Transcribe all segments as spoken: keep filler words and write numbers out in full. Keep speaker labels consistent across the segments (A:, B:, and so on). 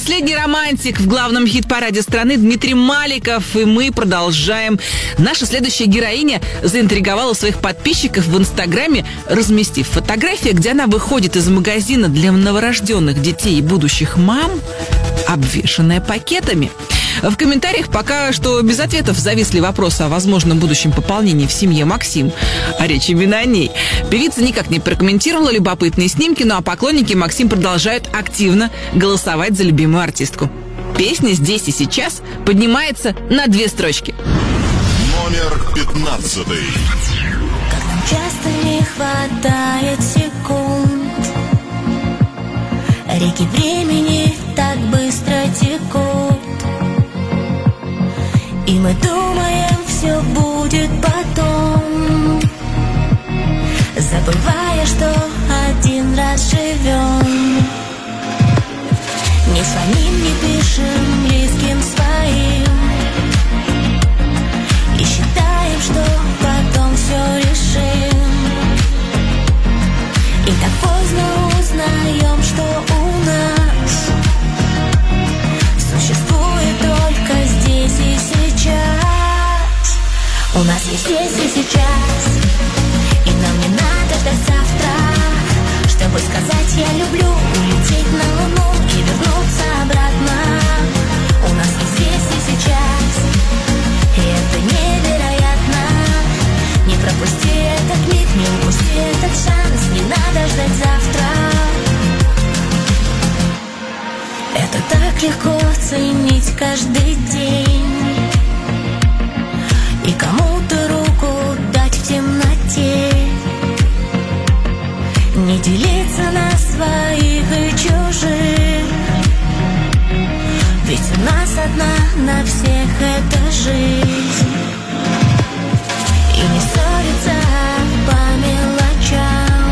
A: Последний романтик в главном хит-параде страны Дмитрий Маликов. И мы продолжаем. Наша следующая героиня заинтриговала своих подписчиков в Инстаграме, разместив фотографии, где она выходит из магазина для новорожденных детей и будущих мам, обвешанная пакетами. В комментариях пока что без ответов зависли вопросы о возможном будущем пополнении в семье Максим. А речь именно о ней. Певица никак не прокомментировала любопытные снимки, ну а поклонники Максим продолжают активно голосовать за любимую артистку. Песня «Здесь и сейчас» поднимается на две строчки.
B: Номер пятнадцатый.
C: Как нам часто не хватает секунд, реки времени так быстро текут, и мы думаем, все будет потом, забывая, что один раз живем. Не звоним, не пишем близким своим и считаем, что потом все решим. И так поздно узнаем, что у нас существует только здесь и сейчас. У нас есть здесь и сейчас, и нам не надо ждать завтра, чтобы сказать «я люблю», улететь на Луну и вернуться обратно. У нас есть здесь и сейчас, и это невероятно. Не пропусти этот миг, не упусти этот шанс, не надо ждать завтра. Это так легко ценить каждый день и кому-то руку дать в темноте, не делиться на своих и чужих, ведь у нас одна на всех эта жизнь. И не ссориться по мелочам,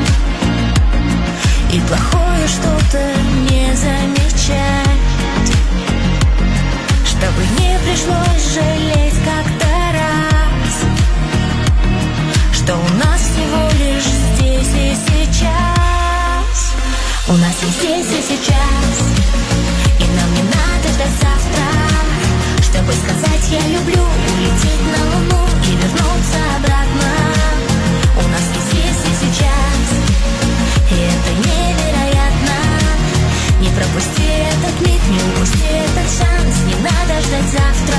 C: и плохое что-то не замечать, чтобы не пришлось жалеть как-то раз, что у нас всего лишь здесь и сейчас. У нас есть здесь и сейчас, и нам не надо ждать завтра, чтобы сказать «я люблю», улететь на Луну и вернуться обратно. У нас есть здесь и сейчас, и это невероятно. Не пропусти этот миг, не упусти этот шанс, не надо ждать завтра.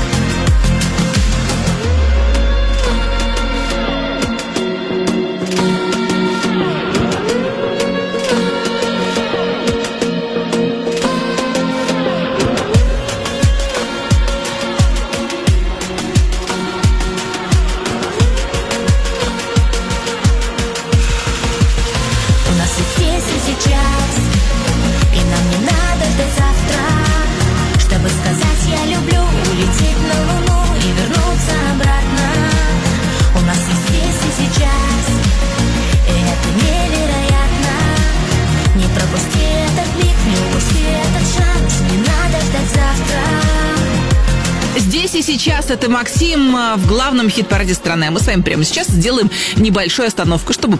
A: Сейчас это Максим в главном хит-параде страны. А мы с вами прямо сейчас сделаем небольшую остановку, чтобы